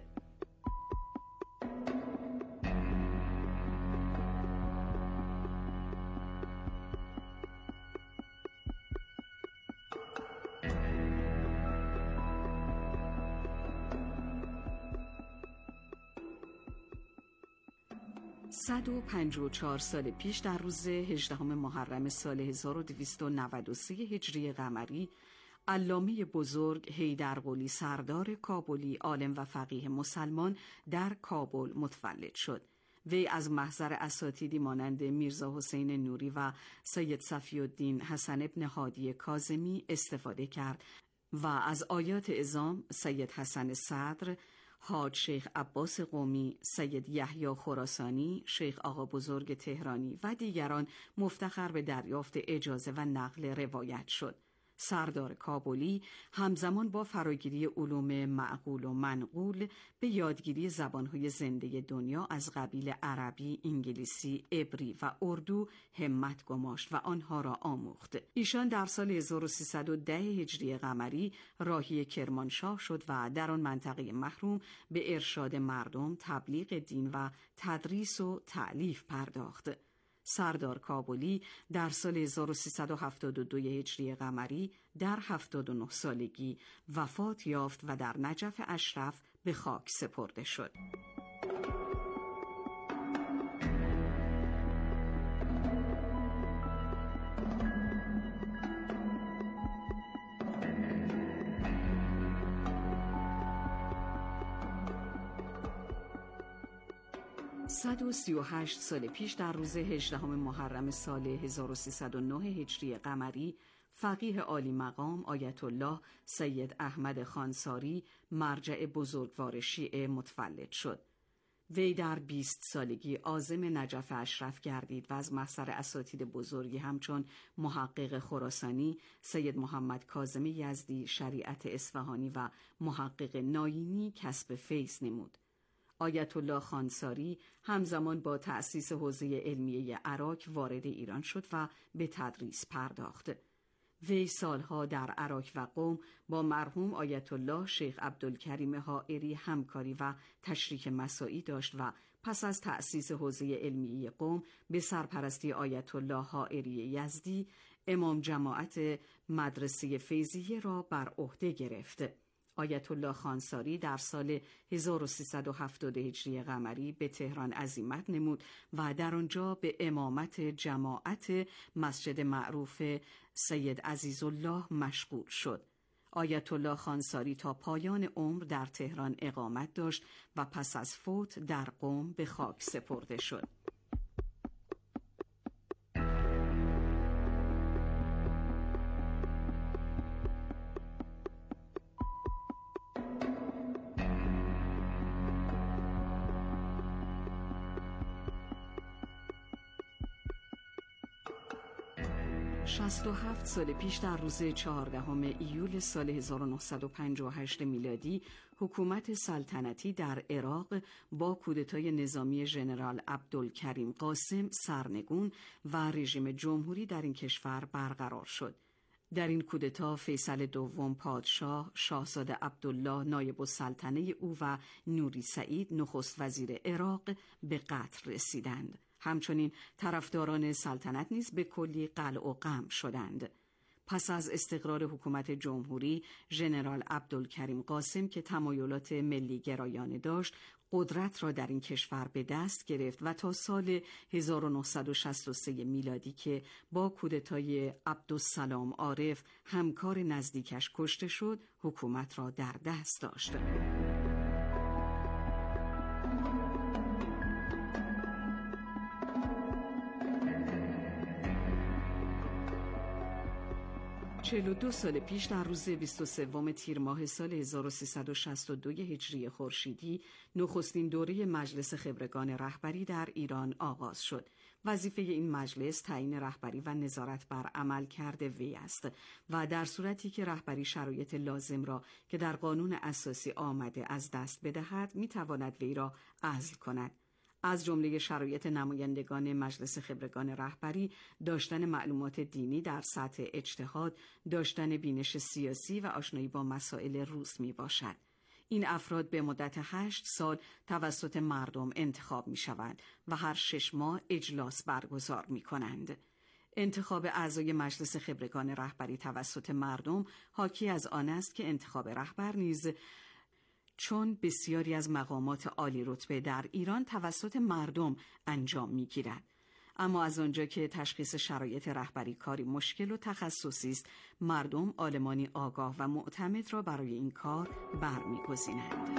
S14: صد و پنجاه و چهار سال پیش در روز هجدهم محرم سال هزار و دویست و نود و سه هجری قمری علامه بزرگ حیدر قلی سردار کابلی عالم و فقیه مسلمان در کابل متولد شد. وی از محضر اساتیدی مانند میرزا حسین نوری و سید صفی الدین حسن ابن هادی کاظمی استفاده کرد و از آیات اعظام سید حسن صدر، حاج شیخ عباس قمی، سید یحیی خراسانی، شیخ آقا بزرگ تهرانی و دیگران مفتخر به دریافت اجازه و نقل روایت شد. سردار کابلی همزمان با فراگیری علوم معقول و منقول به یادگیری زبانهای زنده دنیا از قبیل عربی، انگلیسی، عبری و اردو همت گماشت و آنها را آموخت. ایشان در سال هزار و سیصد و ده هجری قمری راهی کرمانشاه شد و در آن منطقه محروم به ارشاد مردم، تبلیغ دین و تدریس و تألیف پرداخت. سردار کابلی در سال هزار و سیصد و هفتاد و دو هجری قمری در هفتاد و نه سالگی وفات یافت و در نجف اشرف به خاک سپرده شد. صد و سی و هشت سال پیش در روز هجدهم محرم سال هزار و سیصد و نه هجری قمری فقیه عالی مقام آیت الله سید احمد خانساری مرجع بزرگوار شیعه متولد شد. وی در بیست سالگی عازم نجف اشرف گردید و از محضر اساتید بزرگی همچون محقق خراسانی سید محمد کاظم یزدی، شریعت اصفهانی و محقق ناینی کسب فیض نمود. آیت الله خانساری همزمان با تأسیس حوزه علمیه عراق وارد ایران شد و به تدریس پرداخت. وی سالها در عراق و قم با مرحوم آیت الله شیخ عبدالکریم حائری همکاری و تشریک مساعی داشت و پس از تأسیس حوزه علمیه قم به سرپرستی آیت الله حائری یزدی امام جماعت مدرسه فیضیه را بر عهده گرفت. آیت الله خانساری در سال هزار و سیصد و هفتاد هجری قمری به تهران عزیمت نمود و در آنجا به امامت جماعت مسجد معروف سید عزیزالله مشغول شد. آیت الله خانساری تا پایان عمر در تهران اقامت داشت و پس از فوت در قم به خاک سپرده شد. شصت و هفت سال پیش در روز چهاردهم ایول سال هزار و نهصد و پنجاه و هشت میلادی حکومت سلطنتی در عراق با کودتای نظامی ژنرال عبدالکریم قاسم سرنگون و رژیم جمهوری در این کشور برقرار شد. در این کودتا فیصل دوم پادشاه، شاهزاده عبدالله نایب السلطنه او و نوری سعید نخست وزیر عراق به قتل رسیدند. همچنین طرفداران سلطنت نیز به کلی قلع و قمع شدند. پس از استقرار حکومت جمهوری، ژنرال عبدالکریم قاسم که تمایلات ملی گرایانه داشت، قدرت را در این کشور به دست گرفت و تا سال هزار و نهصد و شصت و سه میلادی که با کودتای عبدالسلام عارف همکار نزدیکش کشته شد، حکومت را در دست داشت. چهل و دو سال پیش در روز بیست و سوم تیر ماه سال هزار و سیصد و شصت و دو هجری خورشیدی نخستین دوره مجلس خبرگان رهبری در ایران آغاز شد. وظیفه این مجلس تعیین رهبری و نظارت بر عمل کرده وی است و در صورتی که رهبری شرایط لازم را که در قانون اساسی آمده از دست بدهد میتواند وی را عزل کند. از جمله شرایط نمایندگان مجلس خبرگان رهبری داشتن معلومات دینی در سطح اجتهاد، داشتن بینش سیاسی و آشنایی با مسائل روز می باشد. این افراد به مدت هشت سال توسط مردم انتخاب می شوند و هر شش ماه اجلاس برگزار می کنند. انتخاب اعضای مجلس خبرگان رهبری توسط مردم حاکی از آن است که انتخاب رهبر نیز چون بسیاری از مقامات عالی رتبه در ایران توسط مردم انجام می‌گیرد. اما از آنجا که تشخیص شرایط رهبری کاری مشکل و تخصصی است، مردم عالمانی آگاه و معتمد را برای این کار برمی‌گزینند.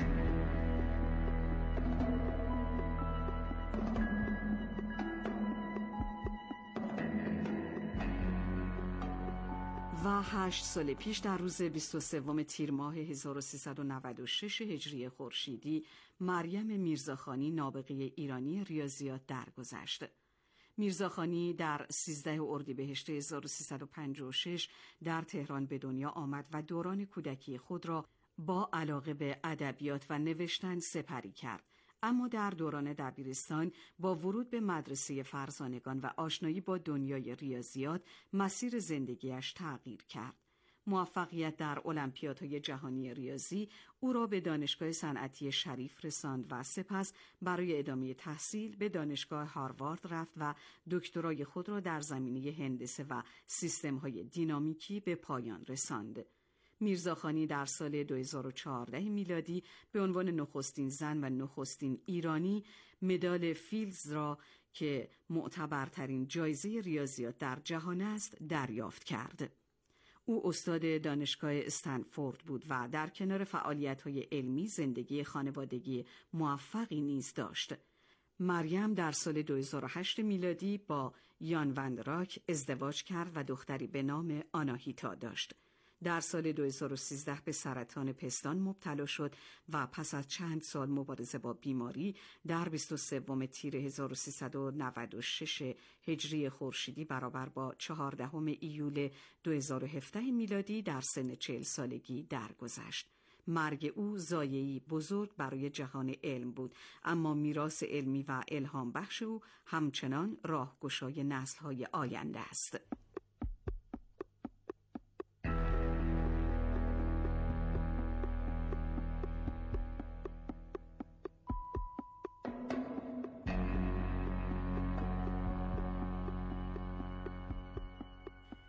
S14: و هشت سال پیش در روز بیست و سوم تیر ماه هزار و سیصد و نود و شش هجری خورشیدی مریم میرزاخانی نابغه ایرانی ریاضیات درگذشت. میرزاخانی در سیزده اردیبهشت هزار و سیصد و پنجاه و شش در تهران به دنیا آمد و دوران کودکی خود را با علاقه به ادبیات و نوشتن سپری کرد. اما در دوران دبیرستان با ورود به مدرسه فرزانگان و آشنایی با دنیای ریاضیات مسیر زندگیش تغییر کرد. موفقیت در المپیادهای جهانی ریاضی او را به دانشگاه صنعتی شریف رساند و سپس برای ادامه تحصیل به دانشگاه هاروارد رفت و دکترای خود را در زمینه هندسه و سیستم‌های دینامیکی به پایان رساند. میرزاخانی در سال دو هزار و چهارده میلادی به عنوان نخستین زن و نخستین ایرانی مدال فیلدز را که معتبرترین جایزه ریاضیات در جهان است دریافت کرد. او استاد دانشگاه استنفورد بود و در کنار فعالیت‌های علمی زندگی خانوادگی موفقی نیز داشت. مریم در سال دو هزار و هشت میلادی با یان وندراک ازدواج کرد و دختری به نام آناهیتا داشت. در سال دو هزار و سیزده به سرطان پستان مبتلا شد و پس از چند سال مبارزه با بیماری در بیست و سوم تیر هزار و سیصد و نود و شش هجری خورشیدی برابر با چهاردهم ایول دو هزار و هفده میلادی در سن چهل سالگی درگذشت. مرگ او ضایعه‌ای بزرگ برای جهان علم بود، اما میراث علمی و الهام بخش او همچنان راهگشای نسل‌های آینده است.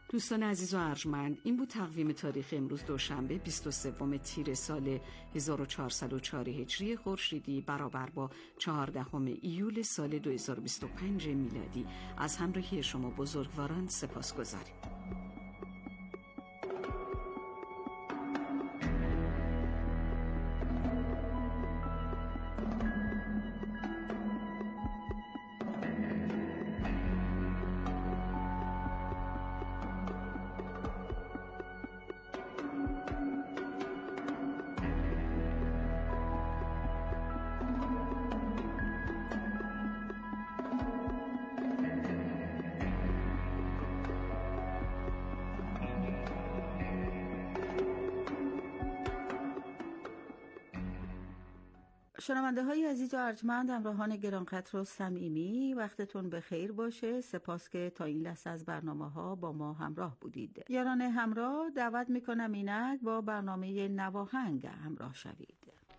S14: دوستان عزیز و ارجمند، این بود تقویم تاریخ امروز دوشنبه بیست و سوم تیر سال هزار و چهارصد و چهار هجری خورشیدی برابر با چهاردهم ایول سال دو هزار و بیست و پنج میلادی. از همراهی شما بزرگواران سپاسگزاریم.
S2: شنونده های عزیز و ارجمند، همراهان گرانقدر و صمیمی، وقتتون بخیر باشه. سپاس که تا این لحظه از برنامه ها با ما همراه بودید. یاران همراه، دعوت میکنم اینک با برنامه نواهنگ همراه شوید.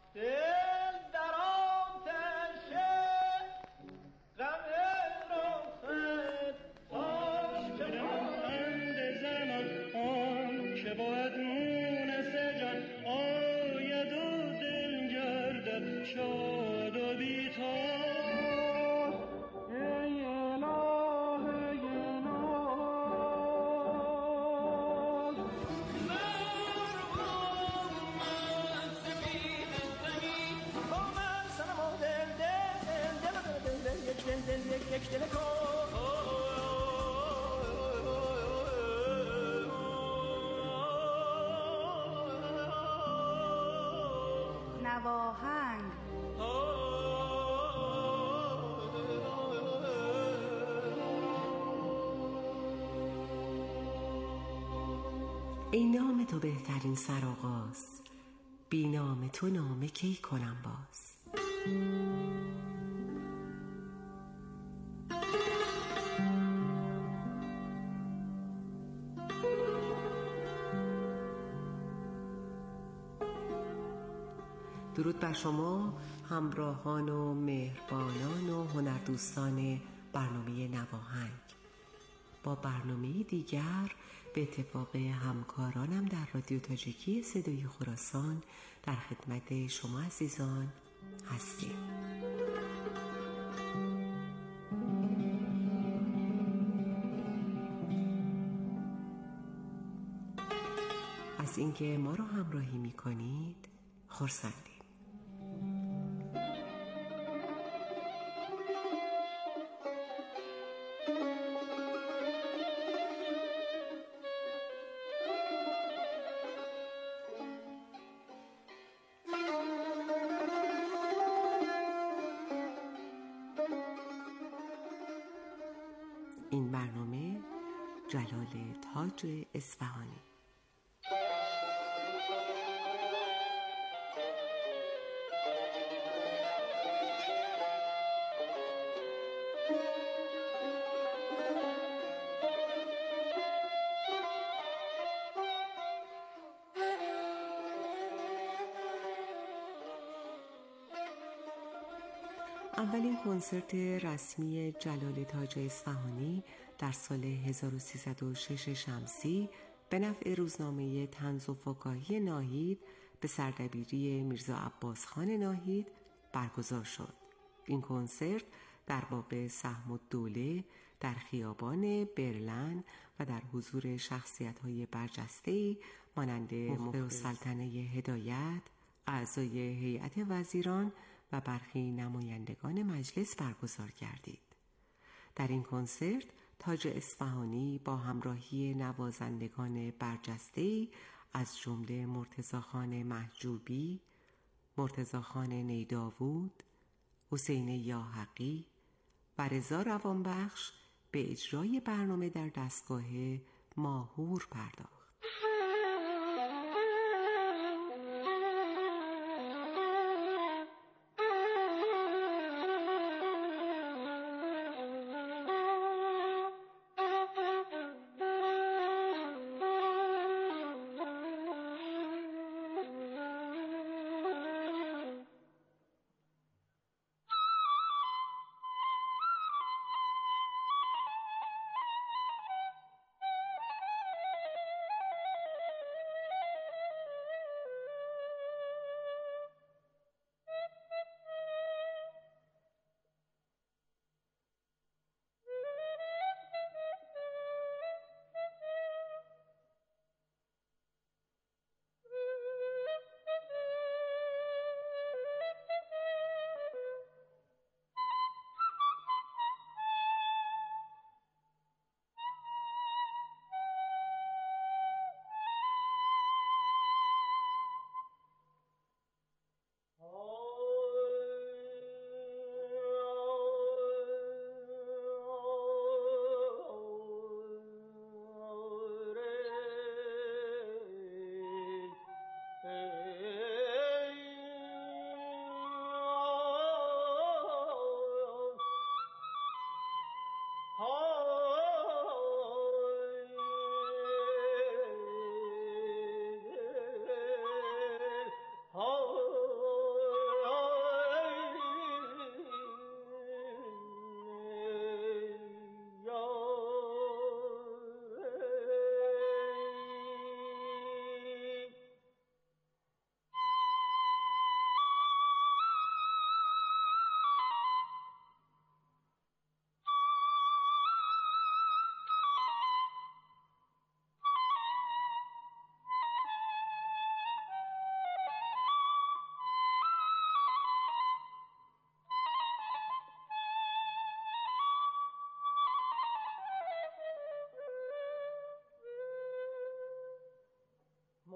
S15: نواهنگ
S16: ای نام تو بهترین سرآغاز، بی نام تو نامه کی کنم باز. درود بر شما همراهان و مهربانان و هنردوستان برنامه نواهنگ. با برنامه دیگر به اتفاق همکارانم در رادیو تاجیکی صدای خراسان در خدمت شما عزیزان هستیم. از اینکه ما رو همراهی می‌کنید خرسندیم. این برنامه جلال تاج اصفهانی. اولین کنسرت رسمی جلال تاج اصفهانی در سال هزار و سیصد و شش شمسی به نفع روزنامه طنز و فکاهی ناهید به سردبیری میرزا عباس خان ناهید برگزار شد. این کنسرت در باغ سهم الدوله در خیابان برلن و در حضور شخصیت‌های برجسته‌ای مانند مخبر السلطنه هدایت، اعضای هیئت وزیران و برخی نمایندگان مجلس برگزار گردید. در این کنسرت تاج اصفهانی با همراهی نوازندگان برجسته‌ای از جمله مرتضی خان محجوبی، مرتضی خان نیداوود، حسین یاحقی و رضا روانبخش به اجرای برنامه در دستگاه ماهور پرداخت.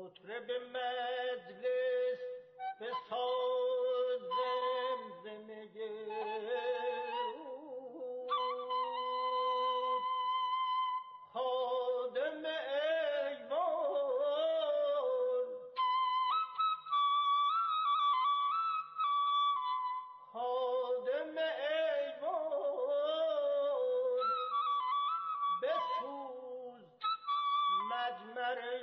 S15: مطرب مجلس به ساز زمزمه خادم ایوان خادم ایوان بسوز مجمره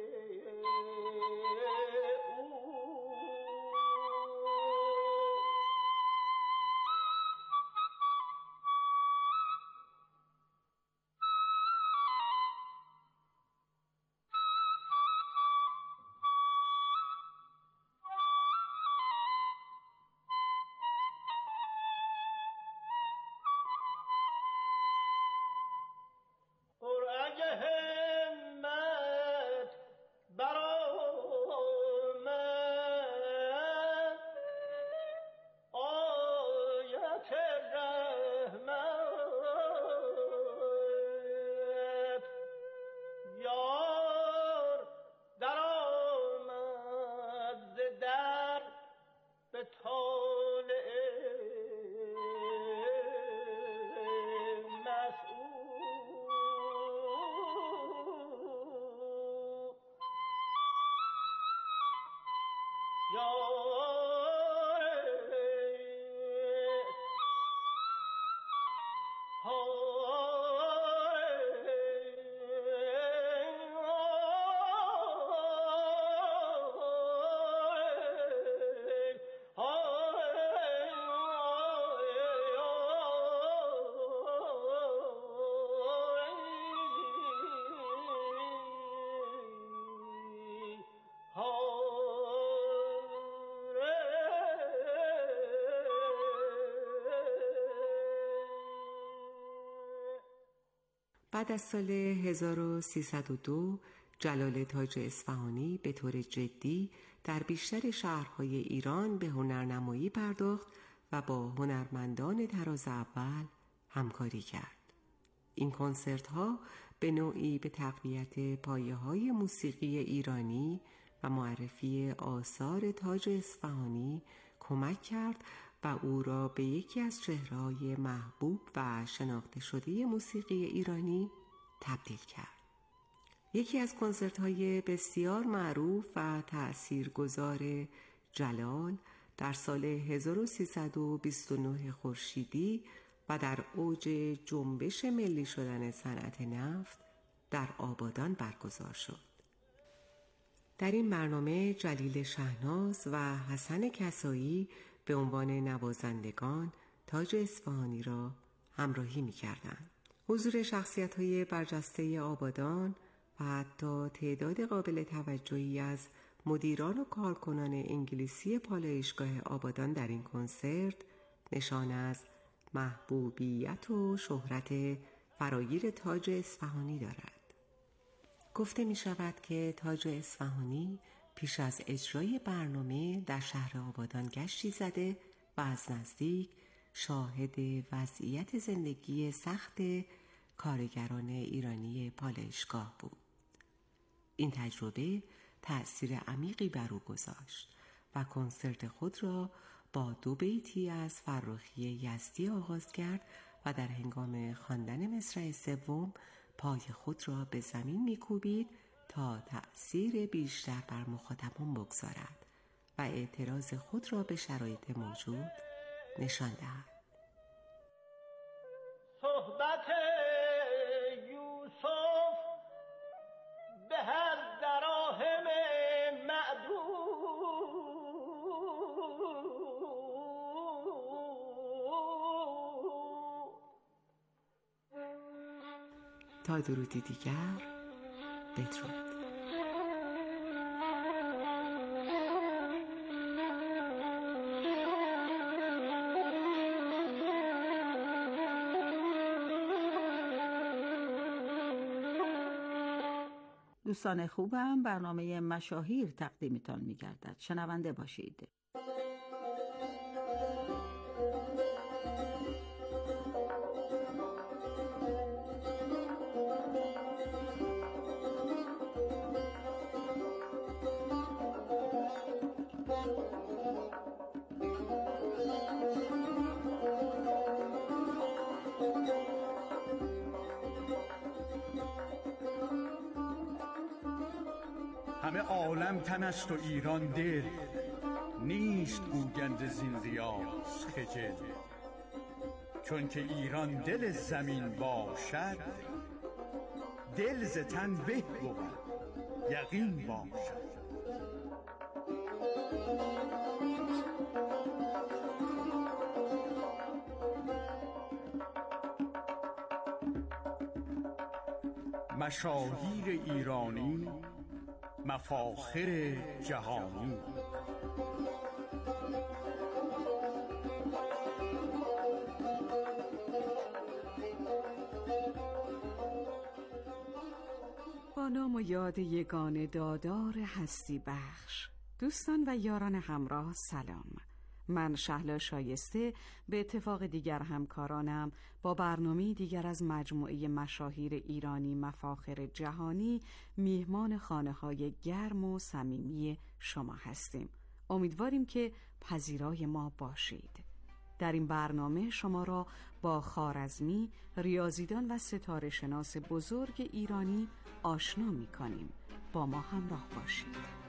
S16: بعد از سال هزار و سیصد و دو جلال تاج اصفهانی به طور جدی در بیشتر شهرهای ایران به هنرنمایی پرداخت و با هنرمندان طراز اول همکاری کرد. این کنسرت‌ها به نوعی به تقویت پایه‌های موسیقی ایرانی و معرفی آثار تاج اصفهانی کمک کرد و او را به یکی از چهره‌های محبوب و شناخته شده موسیقی ایرانی تبدیل کرد. یکی از کنسرت‌های بسیار معروف و تأثیرگذار جلال در سال هزار و سیصد و بیست و نه خورشیدی و در اوج جنبش ملی شدن صنعت نفت در آبادان برگزار شد. در این برنامه جلیل شهناز و حسن کسایی به عنوان نوازندگان تاج اصفهانی را همراهی می کردند. حضور شخصیت‌های برجسته آبادان و حتی تعداد قابل توجهی از مدیران و کارکنان انگلیسی پالایشگاه آبادان در این کنسرت نشان از محبوبیت و شهرت فراگیر تاج اصفهانی دارد. گفته می شود که تاج اصفهانی پیش از اجرای برنامه در شهر آبادان گشتی زده و از نزدیک شاهد وضعیت زندگی سخت کارگران ایرانی پالایشگاه بود. این تجربه تأثیر عمیقی بر او گذاشت و کنسرت خود را با دو بیتی از فرخی یزدی آغاز کرد و در هنگام خواندن مصرع سوم پای خود را به زمین می‌کوبید تا تأثیر بیشتر بر مخاطبان بگذارد و اعتراض خود را به شرایط موجود نشان دهد.
S15: صحبت یوسف به از دراهم معدود
S16: تا درودی دیگر بدرود.
S2: دوستان خوبم، برنامه مشاهیر تقدیمتان می‌گردد. شنونده باشید.
S17: همه عالم تن است و ایران دل، نیست گوگند زین ریاض خجل. چون که ایران دل زمین باشد، دل ز تن به بود یقین باشد. مشاهیر ایرانی، مفاخر جهانی.
S14: با نام و یاد یگانه دادار هستی بخش، دوستان و یاران همراه سلام. من شهلا شایسته به اتفاق دیگر همکارانم با برنامه دیگر از مجموعه مشاهیر ایرانی مفاخر جهانی میهمان خانه‌های گرم و صمیمی شما هستیم. امیدواریم که پذیرای ما باشید. در این برنامه شما را با خوارزمی، ریاضیدان و ستاره شناس بزرگ ایرانی آشنا می کنیم. با ما همراه باشید.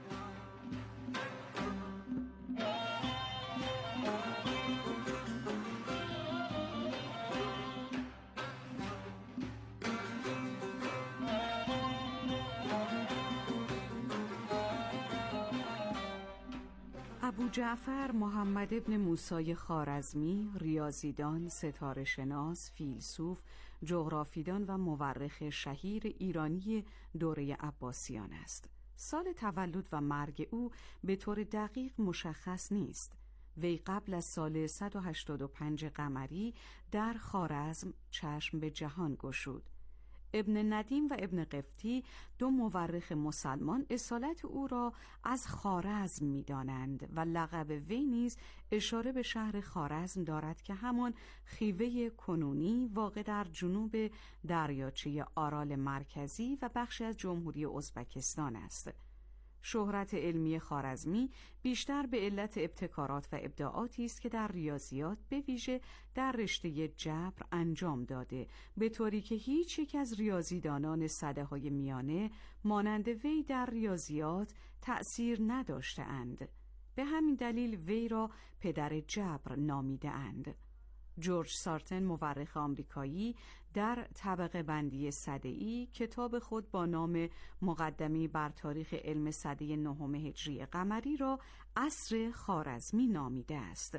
S14: ابو جعفر محمد ابن موسی خوارزمی، ریاضیدان، ستاره شناس، فیلسوف، جغرافیدان و مورخ شهیر ایرانی دوره عباسیان است. سال تولد و مرگ او به طور دقیق مشخص نیست. وی قبل از سال صد و هشتاد و پنج قمری در خوارزم چشم به جهان گشود. ابن ندیم و ابن قفطی دو مورخ مسلمان اصالت او را از خوارزم می دانند و لقب وی نیز اشاره به شهر خوارزم دارد که همان خیوه کنونی واقع در جنوب دریاچه آرال مرکزی و بخشی از جمهوری ازبکستان است. شهرت علمی خوارزمی بیشتر به علت ابتکارات و ابداعاتی است که در ریاضیات به ویژه در رشته جبر انجام داده، به طوری که هیچ یک از ریاضیدانان سده‌های میانه مانند وی در ریاضیات تأثیر نداشته اند. به همین دلیل وی را پدر جبر نامیده اند. جورج سارتن مورخ آمریکایی در طبقه بندی سده‌ای کتاب خود با نام مقدمه بر تاریخ علم سده نهم هجری قمری را عصر خوارزمی نامیده است.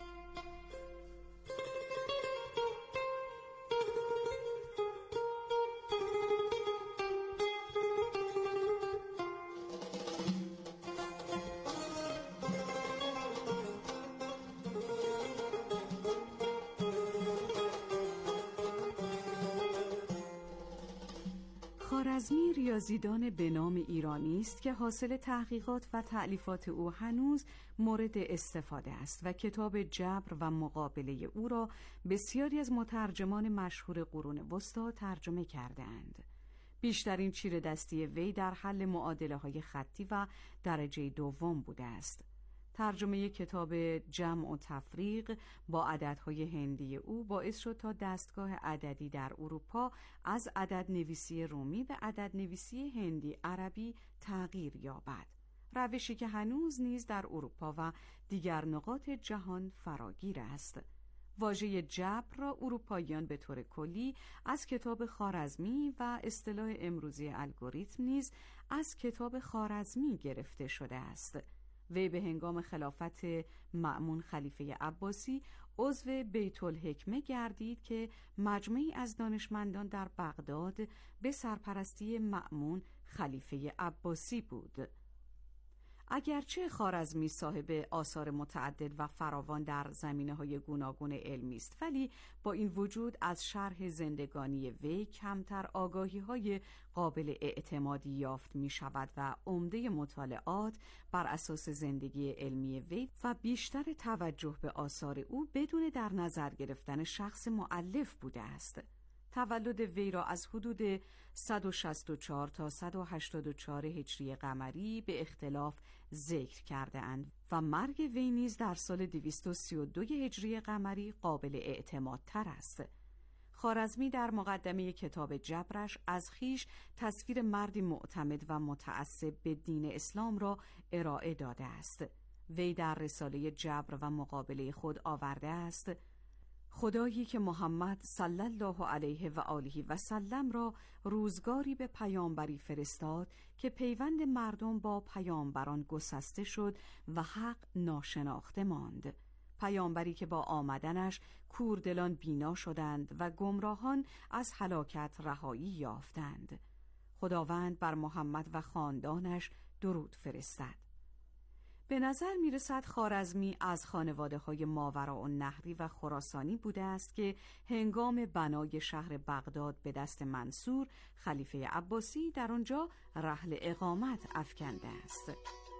S14: خوارزمی ریاضیدان به نام ایرانی است که حاصل تحقیقات و تألیفات او هنوز مورد استفاده است و کتاب جبر و مقابله او را بسیاری از مترجمان مشهور قرون وسطی ترجمه کرده اند. بیشترین چیره دستی وی در حل معادله های خطی و درجه دوم بوده است. ترجمه کتاب جمع و تفریق با عددهای هندی او باعث شد تا دستگاه عددی در اروپا از عدد نویسی رومی به عدد نویسی هندی عربی تغییر یابد، روشی که هنوز نیز در اروپا و دیگر نقاط جهان فراگیر است. واژه جبر را اروپاییان به طور کلی از کتاب خوارزمی و اصطلاح امروزی الگوریتم نیز از کتاب خوارزمی گرفته شده است. وی به هنگام خلافت مأمون خلیفه عباسی عضو بیت الحکمه گردید که مجمعی از دانشمندان در بغداد به سرپرستی مأمون خلیفه عباسی بود. اگرچه خوارزمی صاحب آثار متعدد و فراوان در زمینه‌های گوناگون علمی است، ولی با این وجود از شرح زندگانی وی کمتر آگاهی‌های قابل اعتمادی یافت می‌شود و عمده مطالعات بر اساس زندگی علمی وی و بیشتر توجه به آثار او بدون در نظر گرفتن شخص مؤلف بوده است. تولد وی را از حدود صد و شصت و چهار تا صد و هشتاد و چهار هجری قمری به اختلاف ذکر کرده اند و مرگ وی نیز در سال دویست و سی و دو هجری قمری قابل اعتماد تر است. خوارزمی در مقدمه کتاب جبرش از خیش تصویر مردی معتمد و متعصب به دین اسلام را ارائه داده است. وی در رساله جبر و مقابله خود آورده است: خدایی که محمد صلی الله علیه و آله و سلم را روزگاری به پیامبری فرستاد که پیوند مردم با پیامبران گسسته شد و حق ناشناخته ماند، پیامبری که با آمدنش کوردلان بینا شدند و گمراهان از هلاکت رهایی یافتند. خداوند بر محمد و خاندانش درود فرستد. به نظر می رسد خوارزمی از خانواده های ماوراءالنهری و خراسانی بوده است که هنگام بنای شهر بغداد به دست منصور خلیفه عباسی در آنجا رحل اقامت افکنده است.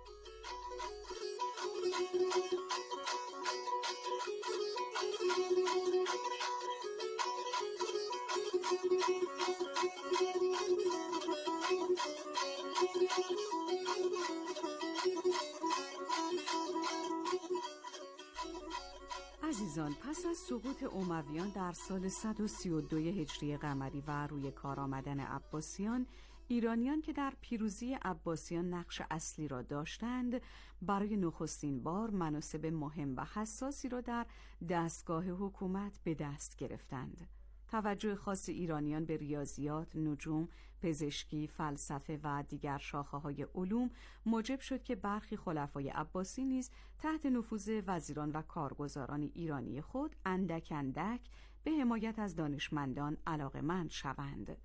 S14: عزیزان، پس از سقوط امویان در سال صد و سی و دو هجری قمری و روی کار آمدن عباسیان، ایرانیان که در پیروزی عباسیان نقش اصلی را داشتند، برای نخستین بار مناصب مهم و حساسی را در دستگاه حکومت به دست گرفتند. توجه خاص ایرانیان به ریاضیات، نجوم، پزشکی، فلسفه و دیگر شاخه‌های علوم موجب شد که برخی خلفای عباسی نیز تحت نفوذ وزیران و کارگزاران ایرانی خود اندک اندک به حمایت از دانشمندان علاقه‌مند شوند.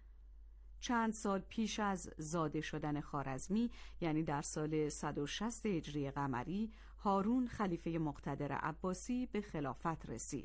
S14: چند سال پیش از زاده شدن خوارزمی، یعنی در سال صد و شصت هجری قمری، هارون خلیفه مقتدر عباسی به خلافت رسید.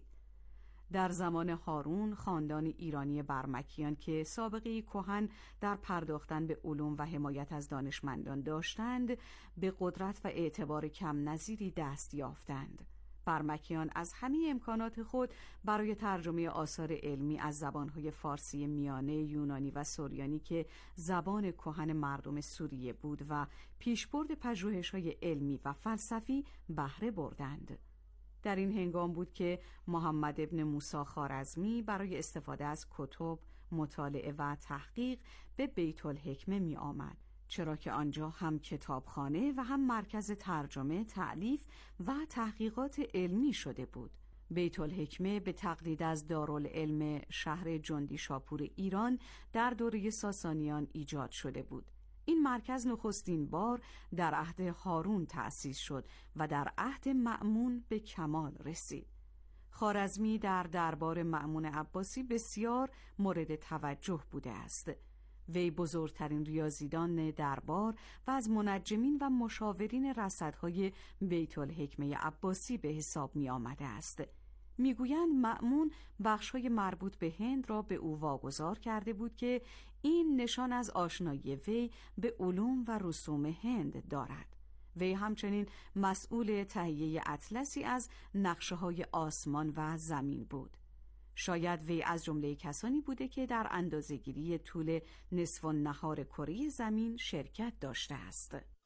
S14: در زمان هارون خاندان ایرانی برمکیان که سابقه کهن در پرداختن به علوم و حمایت از دانشمندان داشتند، به قدرت و اعتبار کم نظیری دست یافتند. برمکیان از همه امکانات خود برای ترجمه آثار علمی از زبانهای فارسی میانه، یونانی و سوریانی که زبان کهن مردم سوریه بود و پیشبرد پژوهش‌های علمی و فلسفی بهره بردند. در این هنگام بود که محمد ابن موسی خوارزمی برای استفاده از کتب، مطالعه و تحقیق به بیت الحکمه می آمد، چرا که آنجا هم کتابخانه و هم مرکز ترجمه، تألیف و تحقیقات علمی شده بود. بیت الحکمه به تقلید از دارالعلم شهر جندی شاپور ایران در دوره ساسانیان ایجاد شده بود. این مرکز نخستین بار در عهد هارون تأسیس شد و در عهد مأمون به کمال رسید. خوارزمی در دربار مأمون عباسی بسیار مورد توجه بوده است. وی بزرگترین ریاضیدان دربار و از منجمین و مشاورین رصدهای بیت الحکمه عباسی به حساب می آمده است. میگویند مأمون بخش‌های مربوط به هند را به او واگذار کرده بود که این نشان از آشنایی وی به علوم و رسوم هند دارد. وی همچنین مسئول تهیه اطلسی از نقشه‌های آسمان و زمین بود. شاید وی از جمله کسانی بوده که در اندازه‌گیری طول نصف النهار کره زمین شرکت داشته است.